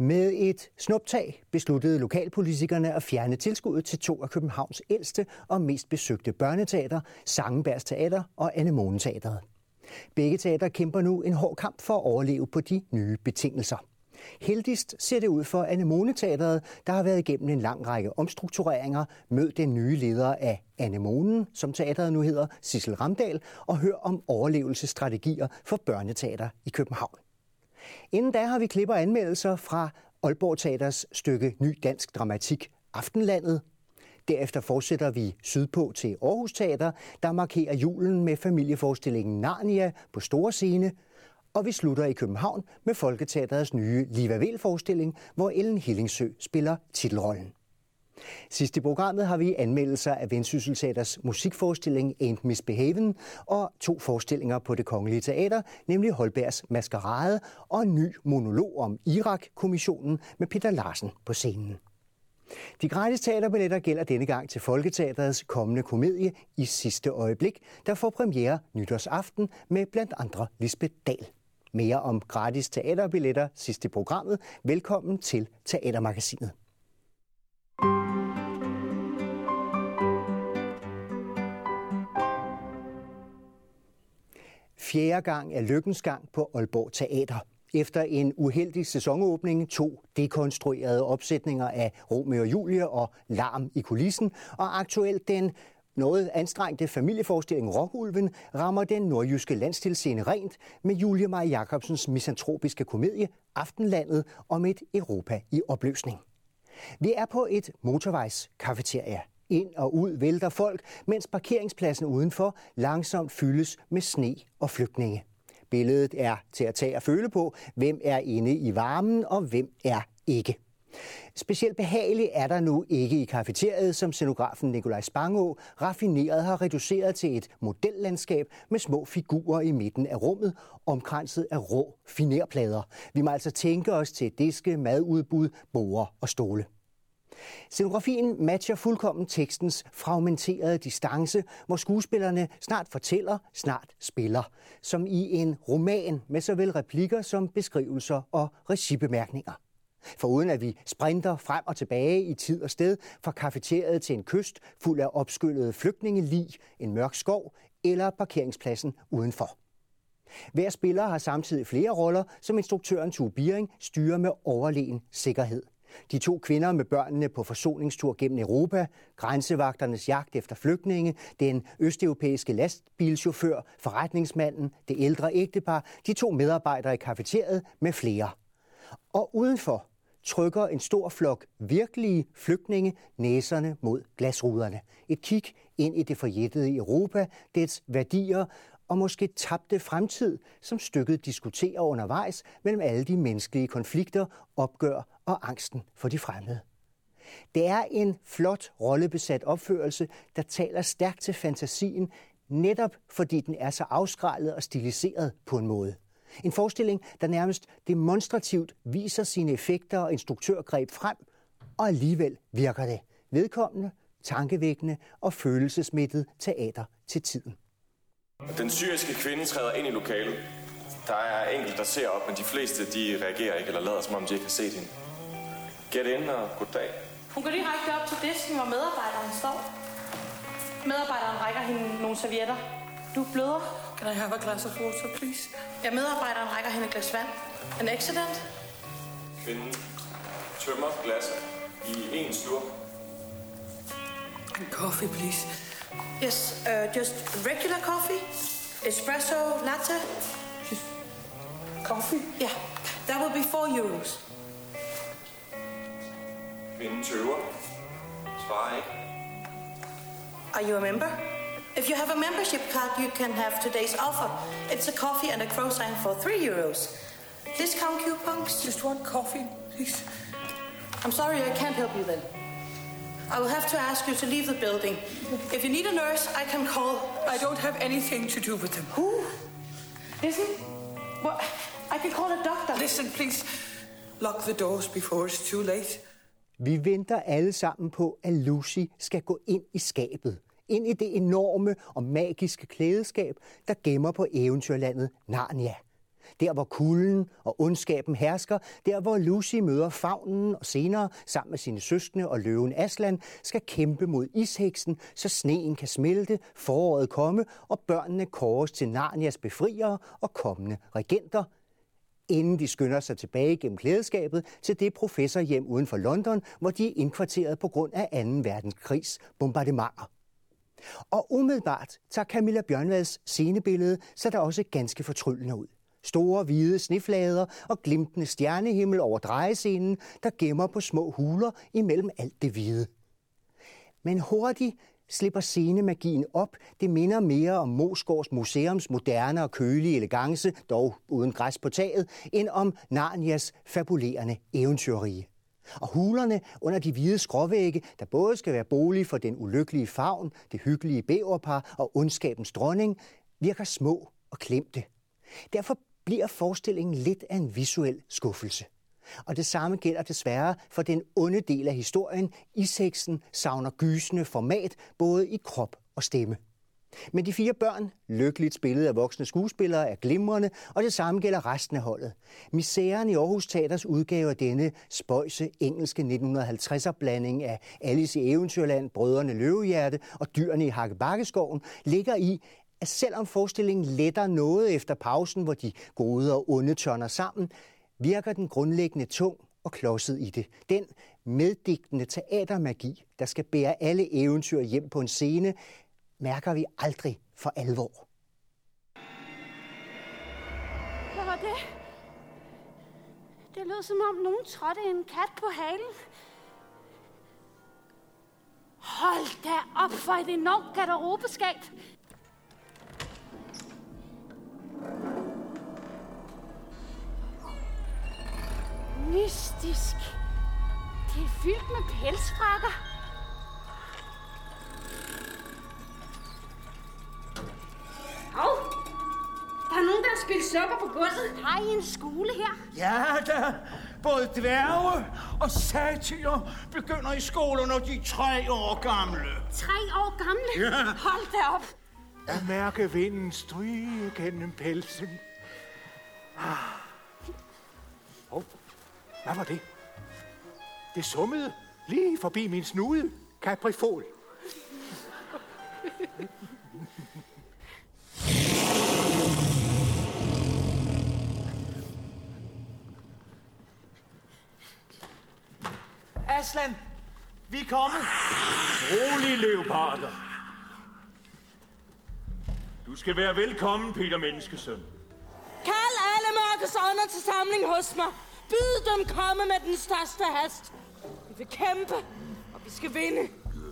Med et snuptag besluttede lokalpolitikerne at fjerne tilskuddet til 2 af Københavns ældste og mest besøgte børneteater, Sangenbergs Teater og Anemone Teatret. Begge teater kæmper nu en hård kamp for at overleve på de nye betingelser. Heldigst ser det ud for Anemone Teatret, der har været igennem en lang række omstruktureringer. Mød den nye leder af Anemonen, som teatret nu hedder, Sissel Ramdahl, og hør om overlevelsesstrategier for børneteater i København. Inden da har vi klip og anmeldelser fra Aalborg Teaters stykke Ny Dansk Dramatik Aftenlandet. Derefter fortsætter vi sydpå til Aarhus Teater, der markerer julen med familieforestillingen Narnia på store scene. Og vi slutter i København med Folketeaterets nye Liva Vel-forestilling, hvor Ellen Hillingsø spiller titelrollen. Sidst i programmet har vi anmeldelser af Vendsyssel Teaters musikforestilling Ain't Misbehavin' og 2 forestillinger på Det Kongelige Teater, nemlig Holbergs Maskerade og en ny monolog om Irak-kommissionen med Peter Larsen på scenen. De gratis teaterbilletter gælder denne gang til Folketeaterets kommende komedie I sidste øjeblik, der får premiere nytårsaften med blandt andre Lisbeth Dahl. Mere om gratis teaterbilletter sidst i programmet. Velkommen til Teatermagasinet. Fjerde gang er lykkens gang på Aalborg Teater. Efter en uheldig sæsonåbning, 2 dekonstruerede opsætninger af Romeo og Julie og Larm i kulissen, og aktuelt den noget anstrengte familieforestilling Rokulven rammer den nordjyske landsdelsscene rent med Julie Maj Jacobsens misantropiske komedie Aftenlandet om et Europa i opløsning. Vi er på et motorvejscafeteria. Ind og ud vælter folk, mens parkeringspladsen udenfor langsomt fyldes med sne og flygtninge. Billedet er til at tage og føle på, hvem er inde i varmen og hvem er ikke. Specielt behageligt er der nu ikke i cafeteriet, som scenografen Nikolaj Spangå raffineret har reduceret til et modellandskab med små figurer i midten af rummet, omkranset af rå finerplader. Vi må altså tænke os til diske, madudbud, borde og stole. Scenografien matcher fuldkommen tekstens fragmenterede distance, hvor skuespillerne snart fortæller, snart spiller, som i en roman med såvel replikker som beskrivelser og regibemærkninger. Foruden at vi sprinter frem og tilbage i tid og sted fra cafeteriet til en kyst fuld af opskyllede flygtningelig, en mørk skov eller parkeringspladsen udenfor. Hver spiller har samtidig flere roller, som instruktøren Tue Biering styrer med overlegen sikkerhed. De 2 kvinder med børnene på forsoningstur gennem Europa, grænsevagternes jagt efter flygtninge, den østeuropæiske lastbilchauffør, forretningsmanden, det ældre ægtepar, de 2 medarbejdere i cafeteriet med flere. Og udenfor trykker en stor flok virkelige flygtninge næserne mod glasruderne. Et kig ind i det forjættede Europa, dets værdier og måske tabte fremtid, som stykket diskuterer undervejs mellem alle de menneskelige konflikter, opgør og angsten for de fremmede. Det er en flot rollebesat opførelse, der taler stærkt til fantasien, netop fordi den er så afskrællet og stiliseret på en måde. En forestilling, der nærmest demonstrativt viser sine effekter og instruktørgreb frem, og alligevel virker det vedkommende, tankevækkende og følelsesmættet teater til tiden. Den syriske kvinde træder ind i lokalet. Der er enkelte, der ser op, men de fleste de reagerer ikke eller lader, som om de ikke har set hende. Get ind og goddag. Hun går direkte op til disken, hvor medarbejderen står. Medarbejderen rækker hende nogle servietter. Du bløder. Can I have a glass of water, please? Ja, medarbejderen rækker hende et glas vand. An accident? Kvinden tømmer glasset i en slurk. And coffee, please. Yes, just regular coffee. Espresso, latte. Just coffee? Yeah, that will be €4. Kvinden tøver. Svarer ikke. Are you a member? If you have a membership card, you can have today's offer. It's a coffee and a croissant for €3. Discount coupons. Just one coffee, please. I'm sorry, I can't help you then. I will have to ask you to leave the building. If you need a nurse, I can call. I don't have anything to do with them. Who? Listen. Well, I can call a doctor. Listen, please. Lock the doors before it's too late. Vi venter alle sammen på, at Lucy skal gå ind i skabet. Ind i det enorme og magiske klædeskab, der gemmer på eventyrlandet Narnia. Der, hvor kulden og ondskaben hersker, der, hvor Lucy møder favnen og senere, sammen med sine søskende og løven Aslan, skal kæmpe mod isheksen, så sneen kan smelte, foråret komme, og børnene kåres til Narnias befriere og kommende regenter, inden de skynder sig tilbage gennem klædeskabet til det professorhjem uden for London, hvor de er indkvarteret på grund af 2. verdenskrigs bombardementer. Og umiddelbart tager Camilla Bjørnvads scenebillede, så der også ganske fortryllende ud. Store hvide sneflader og glimtende stjernehimmel over drejescenen, der gemmer på små huler imellem alt det hvide. Men hurtigt slipper scenemagien op. Det minder mere om Moesgaards museums moderne og kølige elegance, dog uden græs på taget, end om Narnias fabulerende eventyrrige. Og hulerne under de hvide skråvægge, der både skal være bolig for den ulykkelige favn, det hyggelige bæverpar og ondskabens dronning, virker små og klemte. Derfor bliver forestillingen lidt af en visuel skuffelse. Og det samme gælder desværre for den onde del af historien. Isheksen savner gysende format, både i krop og stemme. Men de 4 børn, lykkeligt spillet af voksne skuespillere, er glimrende, og det samme gælder resten af holdet. Misæren i Aarhus Teaters udgave af denne spøjse engelske 1950'er-blanding af Alice i Eventyrland, Brødrene Løvehjerte og Dyrene i Hakkebakkeskoven ligger i, at selvom forestillingen letter noget efter pausen, hvor de gode og onde tørner sammen, virker den grundlæggende tung og klodset i det. Den meddigtende teatermagi, der skal bære alle eventyr hjem på en scene, mærker vi aldrig for alvor. Hvad var det? Det lød som om nogen trådte en kat på halen. Hold da op for et enormt garderobeskab. Mystisk. Det er fyldt med pelsfrakker. Hov! Der er nogen, der har spildt sukker på gulvet. Har I en skole her? Ja da. Både dværge og satyrer begynder i skole, når de er 3 år gamle. 3 år gamle? Ja. Hold da op. At mærke vinden stryge gennem pelsen. Hvad var det? Det summede lige forbi min snude. Caprifol. Aslan, vi er kommet. Rolig, leoparder. Du skal være velkommen, Peter Menneskesøn. Kald alle mørkes ånder til samling hos mig. Byd dem komme med den største hast. Vi vil kæmpe, og vi skal vinde.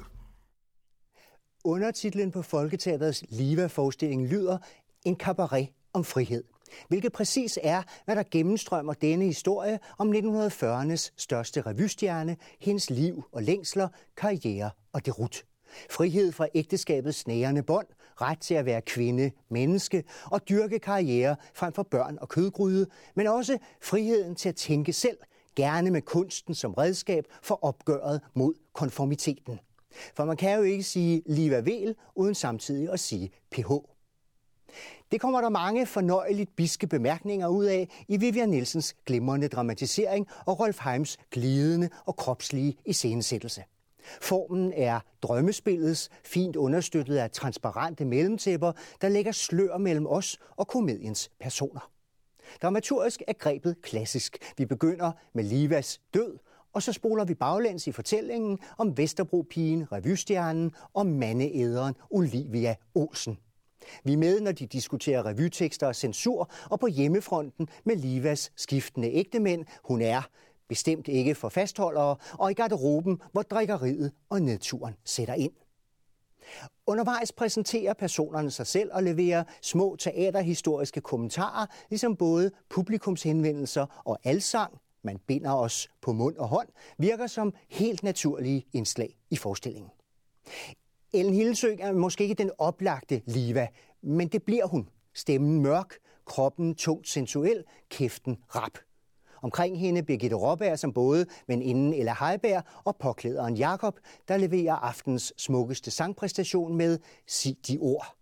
Undertitlen på Folketeatrets Liva-forestilling lyder En cabaret om frihed, hvilket præcis er, hvad der gennemstrømmer denne historie om 1940'ernes største revystjerne, hendes liv og længsler, karriere og derut. Frihed fra ægteskabets snærende bånd, ret til at være kvinde, menneske og dyrke karriere frem for børn og kødgryde, men også friheden til at tænke selv, gerne med kunsten som redskab for opgøret mod konformiteten. For man kan jo ikke sige Liva Vel uden samtidig at sige PH. Det kommer der mange fornøjeligt bidske bemærkninger ud af i Vivian Nielsens glimrende dramatisering og Rolf Heims glidende og kropslige iscenesættelse. Formen er drømmespillets, fint understøttet af transparente mellemtæpper, der lægger slør mellem os og komediens personer. Dramaturgisk er grebet klassisk. Vi begynder med Livas død, og så spoler vi baglæns i fortællingen om Vesterbro-pigen, revystjernen og mandeæderen Olivia Olsen. Vi er med, når de diskuterer revytekster og censur, og på hjemmefronten med Livas skiftende ægtemænd. Hun er bestemt ikke for fastholdere, og i garderoben, hvor drikkeriet og nedturen sætter ind. Undervejs præsenterer personerne sig selv og leverer små teaterhistoriske kommentarer, ligesom både publikumshenvendelser og alsang, man binder os på mund og hånd, virker som helt naturlige indslag i forestillingen. Ellen Hilsø er måske ikke den oplagte Liva, men det bliver hun. Stemmen mørk, kroppen tungt sensuel, kæften rap. Omkring hende Birgitte Råberg som både veninden Ella Heiberg og påklæderen Jakob, der leverer aftens smukkeste sangpræstation med Sig de ord.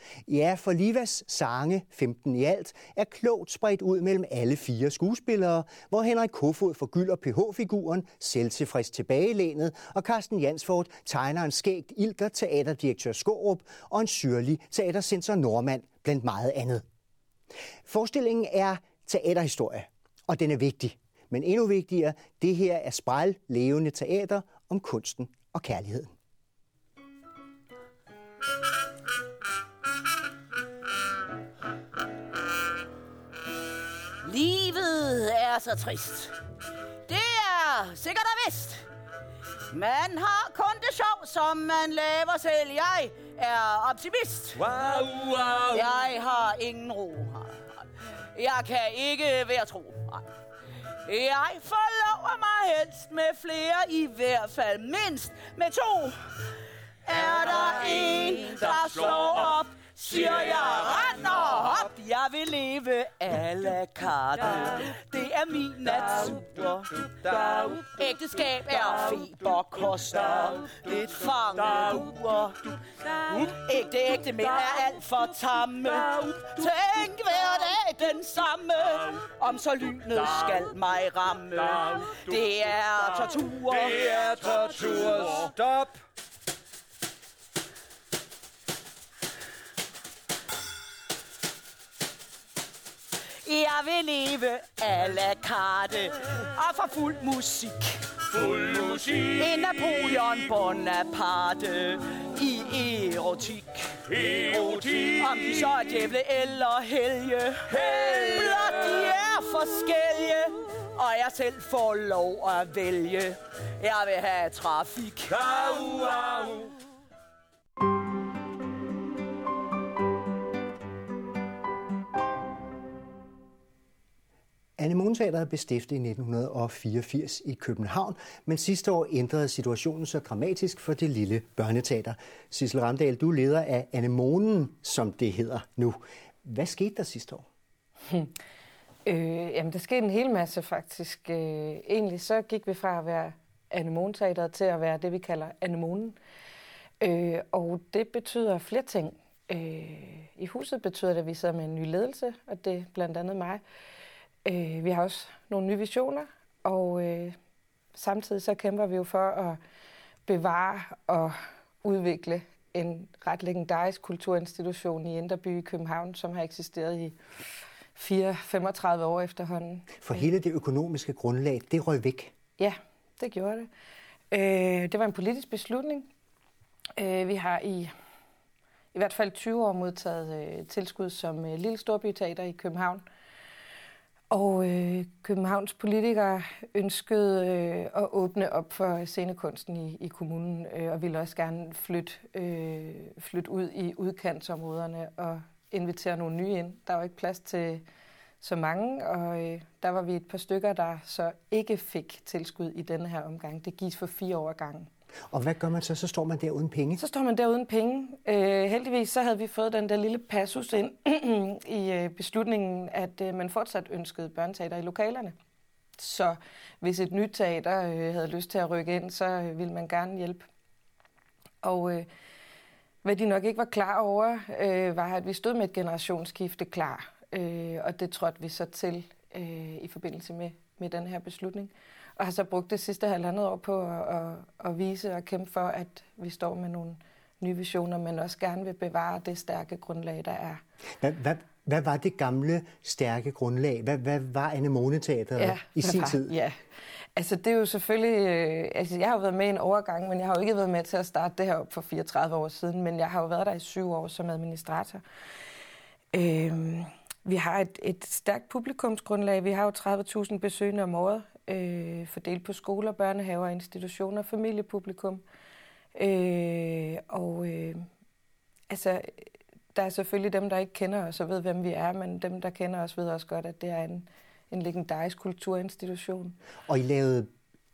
Ja, for Livas sange, 15 i alt, er klogt spredt ud mellem alle 4 skuespillere, hvor Henrik Kofod forgylder PH-figuren, selvtilfreds tilbagelænet, og Carsten Jansford tegner en skægt ilter teaterdirektør Skårup og en syrlig teatercensor Nordmand, blandt meget andet. Forestillingen er teaterhistorie, og den er vigtig. Men endnu vigtigere, det her er spejllevende teater om kunsten og kærligheden. Livet er så trist. Det er sikkert og vist. Man har kun det sjov, som man laver selv. Jeg er optimist. Wow, wow. Jeg har ingen ro. Jeg kan ikke være tro. Jeg forlover mig helst med flere, i hvert fald mindst med 2. Er der en, der slår op, siger jeg, rend og hop. Jeg vil leve à la carte. Det er min natur. Ægteskab er feberkoster. Lidt fangehuer. Ægte mænd er alt for tamme. Tænk hver dag den samme. Om så lynet skal mig ramme. Det er tortur. Det er tortur. Stop. Jeg vil leve à la carte og få fuld musik. Fuld musik. En Napoleon Bonaparte i erotik. Erotik. Om de så er djævle eller helge. Blot de er forskellige, og jeg selv får lov at vælge. Jeg vil have trafik. Au, au. Anemonen Teatret blev stiftet i 1984 i København, men sidste år ændrede situationen så dramatisk for det lille børneteater. Sissel Ramdahl, du er leder af Anemonen, som det hedder nu. Hvad skete der sidste år? Jamen, der skete en hel masse faktisk. Egentlig så gik vi fra at være Anemonen Teatret til at være det, vi kalder Anemonen. Og det betyder flere ting. I huset betyder det, at vi sidder med en ny ledelse, og det er blandt andet mig. Vi har også nogle nye visioner, og samtidig så kæmper vi jo for at bevare og udvikle en ret legendarisk kulturinstitution i Indre By i København, som har eksisteret i 35 år efterhånden. For hele det økonomiske grundlag, det røg væk? Ja, det gjorde det. Det var en politisk beslutning. Vi har i hvert fald 20 år modtaget tilskud som Lille Storbyteater i København. Og Københavns politikere ønskede at åbne op for scenekunsten i kommunen, og ville også gerne flytte ud i udkantsområderne og invitere nogle nye ind. Der var ikke plads til så mange, og der var vi et par stykker, der så ikke fik tilskud i denne her omgang. Det gives for 4 år ad gangen. Og hvad gør man så? Så står man der uden penge? Så står man der uden penge. Heldigvis så havde vi fået den der lille passus ind i beslutningen, at man fortsat ønskede børneteater i lokalerne. Så hvis et nyt teater havde lyst til at rykke ind, så ville man gerne hjælpe. Og hvad de nok ikke var klar over, var, at vi stod med et generationsskifte klar. Og det trådte vi så til i forbindelse med den her beslutning. Og har så brugt det sidste 1,5 år på at vise og kæmpe for, at vi står med nogle nye visioner, men også gerne vil bevare det stærke grundlag, der er. Hvad var det gamle, stærke grundlag? Hvad var Anemonen Teatret i sin tid? Ja, altså det er jo selvfølgelig... jeg har jo været med i en overgang, men jeg har jo ikke været med til at starte det her op for 34 år siden, men jeg har jo været der i 7 år som administrator. Vi har et stærkt publikumsgrundlag. Vi har jo 30.000 besøgende om året, fordelt på skoler, børnehaver, institutioner, familiepublikum. Altså, der er selvfølgelig dem, der ikke kender os og ved, hvem vi er, men dem, der kender os, ved også godt, at det er en legendarisk kulturinstitution. Og I lavede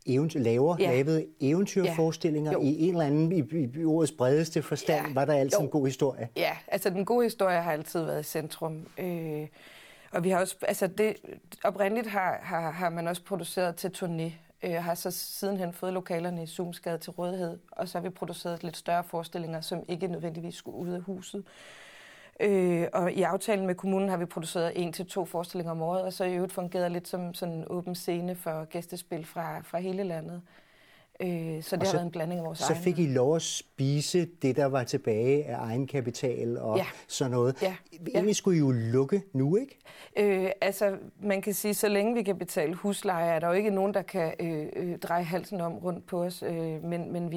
eventyrforestillinger i en eller anden, i ordets bredeste forstand. Var der altid en god historie? Ja, altså den gode historie har altid været i centrum. Og vi har også, altså oprindeligt har man også produceret til turné. Har så sidenhen fået lokalerne i Zoomsgade til rådighed, og så har vi produceret lidt større forestillinger, som ikke nødvendigvis skulle ud af huset. Og i aftalen med kommunen har vi produceret 1 til 2 forestillinger om året, og så i øvrigt fungeret lidt som sådan en åben scene for gæstespil fra hele landet. Så det har været en blanding af vores egne. Så fik I lov at spise det, der var tilbage af egenkapital og sådan noget. Ja. Egentlig skulle I jo lukke nu, ikke? Altså, man kan sige, så længe vi kan betale husleje, er der jo ikke nogen, der kan dreje halsen om rundt på os. Men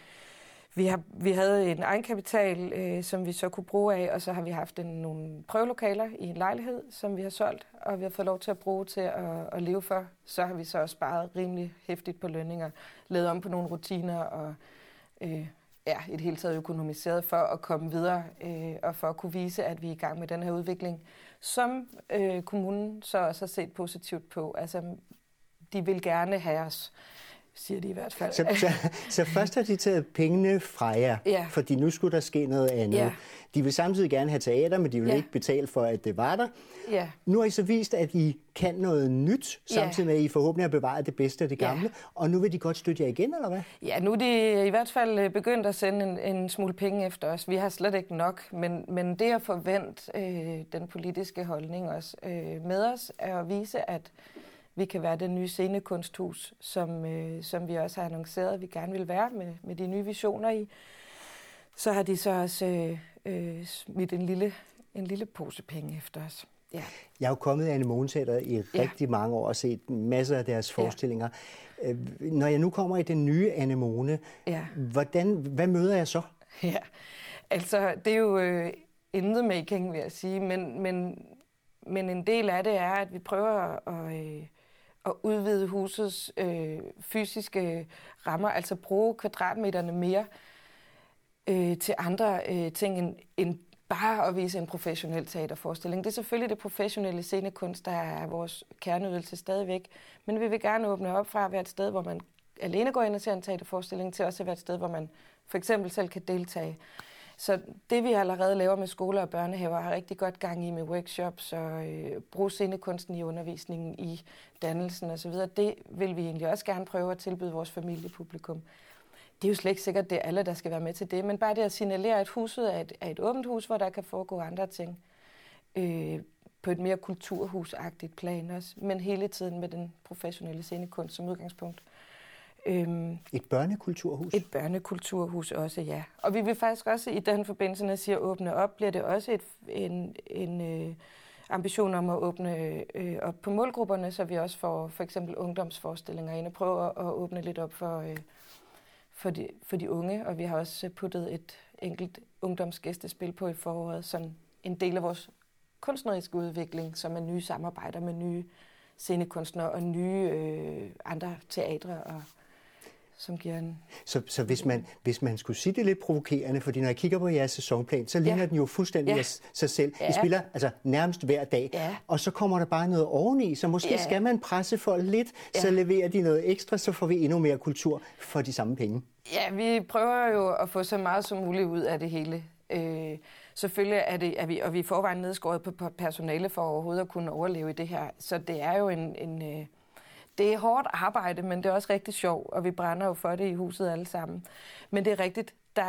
vi havde en egenkapital, som vi så kunne bruge af, og så har vi haft nogle prøvelokaler i en lejlighed, som vi har solgt, og vi har fået lov til at bruge til at leve for. Så har vi så også sparet rimelig hæftigt på lønninger, lavet om på nogle rutiner og i det hele taget økonomiseret for at komme videre og for at kunne vise, at vi er i gang med den her udvikling, som kommunen så også har set positivt på. Altså, de vil gerne have os, siger de i hvert fald. Så først har de taget pengene fra jer, fordi nu skulle der ske noget andet. Ja. De vil samtidig gerne have teater, men de vil ikke betale for, at det var der. Ja. Nu har I så vist, at I kan noget nyt, samtidig med, at I forhåbentlig har bevaret det bedste af det gamle. Og nu vil de godt støtte jer igen, eller hvad? Ja, nu er de i hvert fald begyndt at sende en smule penge efter os. Vi har slet ikke nok, men det at forvente den politiske holdning også med os, er at vise, at vi kan være det nye scenekunsthus, som vi også har annonceret, at vi gerne vil være med de nye visioner i. Så har de så også smidt en lille pose penge efter os. Ja. Jeg er jo kommet i Anemone Teatret i rigtig mange år og set masser af deres forestillinger. Når jeg nu kommer i den nye Anemone, hvad møder jeg så? Ja, altså det er jo in the making, vil jeg sige, men en del af det er, at vi prøver at udvide husets fysiske rammer, altså bruge kvadratmeterne mere til andre ting end bare at vise en professionel teaterforestilling. Det er selvfølgelig det professionelle scenekunst, der er vores kerneydelse stadigvæk, men vi vil gerne åbne op fra at være et sted, hvor man alene går ind og ser en teaterforestilling, til også at være et sted, hvor man for eksempel selv kan deltage. Så det, vi allerede laver med skoler og børnehaver, har rigtig godt gang i med workshops og bruge scenekunsten i undervisningen, i dannelsen osv. Det vil vi egentlig også gerne prøve at tilbyde vores familiepublikum. Det er jo slet ikke sikkert, at det er alle, der skal være med til det, men bare det at signalere, at huset er et åbent hus, hvor der kan foregå andre ting. På et mere kulturhusagtigt plan også, men hele tiden med den professionelle scenekunst som udgangspunkt. Et børnekulturhus? Et børnekulturhus også, ja. Og vi vil faktisk også i den forbindelse, når jeg siger åbne op, bliver det også en ambition om at åbne op på målgrupperne, så vi også får for eksempel ungdomsforestillinger ind og prøver at åbne lidt op for de unge. Og vi har også puttet et enkelt ungdomsgæstespil på i foråret, sådan en del af vores kunstneriske udvikling, som er nye samarbejder med nye scenekunstnere og nye andre teatre, og som giver en... Så hvis man skulle sige det lidt provokerende, fordi når jeg kigger på jeres sæsonplan, så ligner den jo fuldstændig sig selv. I spiller altså nærmest hver dag, og så kommer der bare noget oveni, så måske skal man presse folk lidt, så leverer de noget ekstra, så får vi endnu mere kultur for de samme penge. Ja, vi prøver jo at få så meget som muligt ud af det hele. Selvfølgelig er vi i forvejen nedskåret på personale for overhovedet at kunne overleve i det her. Så det er jo det er hårdt arbejde, men det er også rigtig sjovt, og vi brænder jo for det i huset alle sammen. Men det er rigtigt, der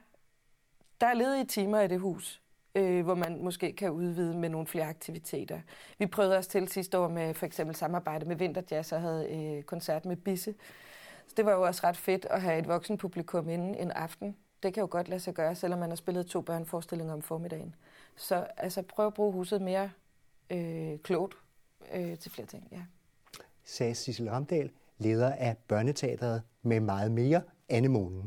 er ledige timer i det hus, hvor man måske kan udvide med nogle flere aktiviteter. Vi prøvede os til sidste år med for eksempel samarbejde med Vinterjazz og havde koncert med Bisse. Så det var jo også ret fedt at have et voksenpublikum inde en aften. Det kan jo godt lade sig gøre, selvom man har spillet 2 børneforestillinger om formiddagen. Så altså prøv at bruge huset mere klogt til flere ting, ja. Sagde Sissel Ramdahl, leder af Børneteatret med meget mere, Anemonen.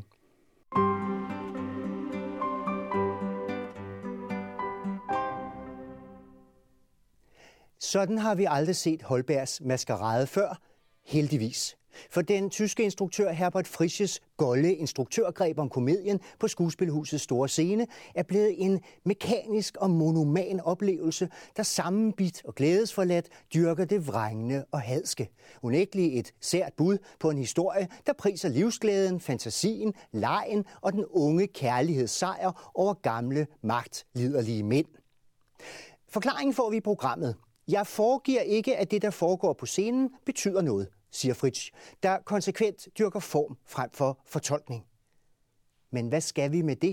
Sådan har vi aldrig set Holbergs maskerade før, heldigvis. For den tyske instruktør Herbert Frisches golde instruktørgreb om komedien på Skuespilhusets store scene er blevet en mekanisk og monoman oplevelse, der sammenbidt og glædesforladt dyrker det vrængende og hadske. Unægteligt et sært bud på en historie, der priser livsglæden, fantasien, legen og den unge kærligheds sejr over gamle, magtliderlige mænd. Forklaringen får vi i programmet. Jeg foregiver ikke, at det, der foregår på scenen, betyder noget, siger Fritsch, der konsekvent dyrker form frem for fortolkning. Men hvad skal vi med det?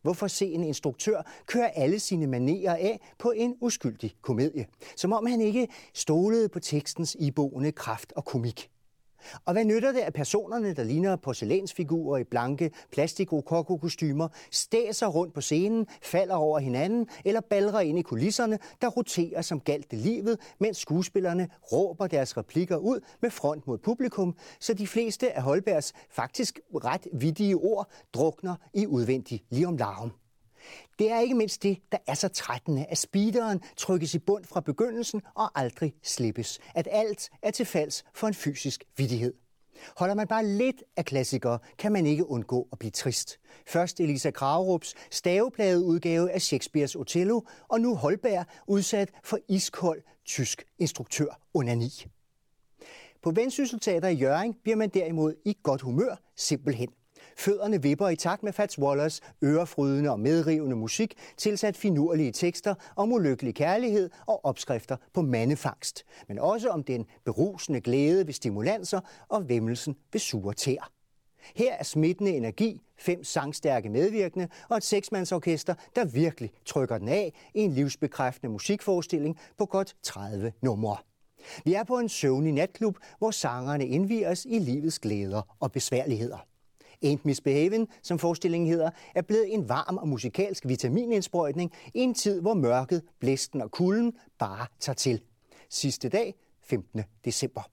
Hvorfor se en instruktør køre alle sine manerer af på en uskyldig komedie? Som om han ikke stolede på tekstens iboende kraft og komik. Og hvad nytter det, at personerne, der ligner porcelænsfigurer i blanke plastik-rokoko-kostymer, stæser rundt på scenen, falder over hinanden eller balrer ind i kulisserne, der roterer som galt det livet, mens skuespillerne råber deres replikker ud med front mod publikum, så de fleste af Holbergs faktisk ret vittige ord drukner i udvendig liumlarm. Det er ikke mindst det, der er så trættende, at speederen trykkes i bund fra begyndelsen og aldrig slippes. At alt er til falds for en fysisk vittighed. Holder man bare lidt af klassikere, kan man ikke undgå at blive trist. Først Elisa Kragerups stavepladeudgave af Shakespeares Othello, og nu Holberg udsat for iskold tysk instruktør-onani. På Vendsyssel Teater i Hjørring bliver man derimod i godt humør simpelthen. Fødderne vipper i takt med Fats Wallers ørefrydende og medrivende musik, tilsat finurlige tekster om ulykkelig kærlighed og opskrifter på mandefangst, men også om den berusende glæde ved stimulanser og væmmelsen ved sure tæer. Her er smittende energi, 5 sangstærke medvirkende og et 6-mandsorkester, der virkelig trykker den af i en livsbekræftende musikforestilling på godt 30 numre. Vi er på en søvnig natklub, hvor sangerne indvier os i livets glæder og besværligheder. Ain't Misbehavin', som forestillingen hedder, er blevet en varm og musikalsk vitaminindsprøjtning i en tid, hvor mørket, blæsten og kulden bare tager til. Sidste dag, 15. december.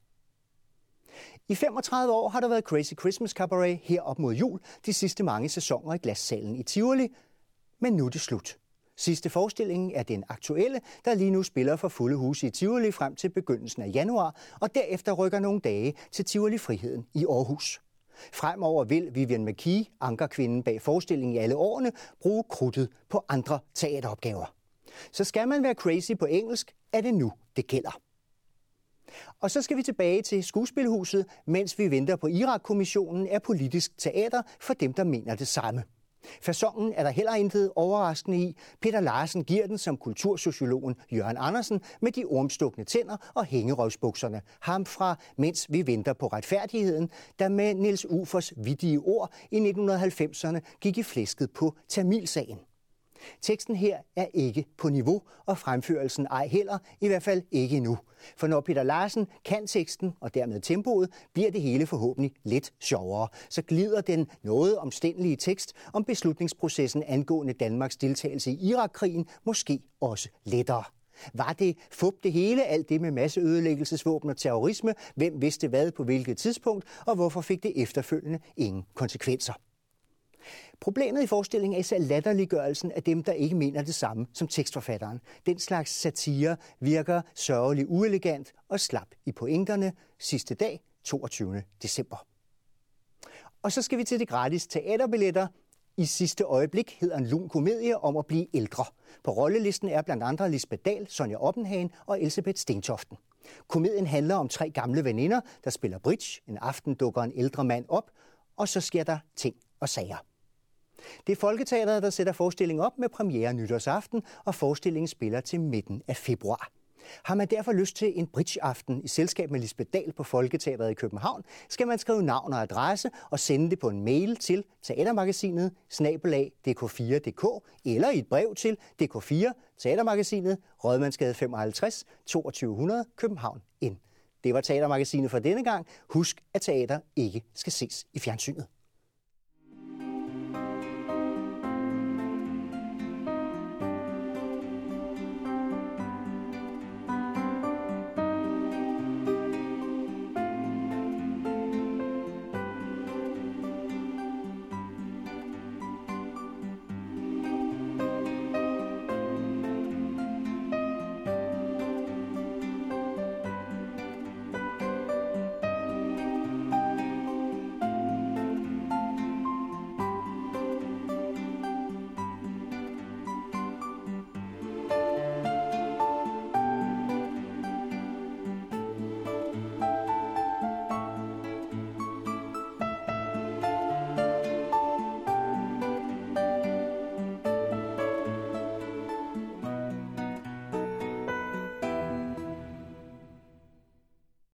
I 35 år har der været Crazy Christmas Cabaret her op mod jul, de sidste mange sæsoner i Glassalen i Tivoli, men nu er det slut. Sidste forestilling er den aktuelle, der lige nu spiller for fulde huse i Tivoli frem til begyndelsen af januar, og derefter rykker nogle dage til Tivoli Friheden i Aarhus. Fremover vil Vivian McKee, ankerkvinden bag forestillingen i alle årene, bruge krudtet på andre teateropgaver. Så skal man være crazy på engelsk, er det nu, det gælder. Og så skal vi tilbage til Skuespilhuset, mens vi venter på Irak-kommissionen er politisk teater for dem, der mener det samme. Fasongen er der heller intet overraskende i. Peter Larsen giver den som kultursociologen Jørgen Andersen med de ormstukne tænder og hængerøvsbukserne. Ham fra Mens vi venter på retfærdigheden, der med Niels Ufers vittige ord i 1990'erne gik i flæsket på Tamilsagen. Teksten her er ikke på niveau, og fremførelsen ej heller, i hvert fald ikke endnu. For når Peter Larsen kan teksten, og dermed tempoet, bliver det hele forhåbentlig lidt sjovere. Så glider den noget omstændelige tekst om beslutningsprocessen angående Danmarks deltagelse i Irakkrigen måske også lettere. Var det fup det hele, alt det med masseødelæggelsesvåben og terrorisme? Hvem vidste hvad på hvilket tidspunkt, og hvorfor fik det efterfølgende ingen konsekvenser? Problemet i forestillingen er især latterliggørelsen af dem, der ikke mener det samme som tekstforfatteren. Den slags satire virker sørgelig uelegant og slap i pointerne. Sidste dag, 22. december. Og så skal vi til de gratis teaterbilletter. I sidste øjeblik hedder en lun komedie om at blive ældre. På rollelisten er blandt andre Lisbeth Dahl, Sonja Oppenhagen og Elsebeth Stentoften. Komedien handler om 3 gamle veninder, der spiller bridge. En aften dukker en ældre mand op, og så sker der ting og sager. Det er Folketeatret, der sætter forestillingen op med premiere nytårsaften, og forestillingen spiller til midten af februar. Har man derfor lyst til en bridgeaften i selskab med Lisbeth Dahl på Folketeatret i København, skal man skrive navn og adresse og sende det på en mail til teatermagasinet @dk4.dk eller i et brev til DK4 Teatermagasinet, Rådmandsgade 55 2200 København N. Det var Teatermagasinet for denne gang. Husk, at teater ikke skal ses i fjernsynet.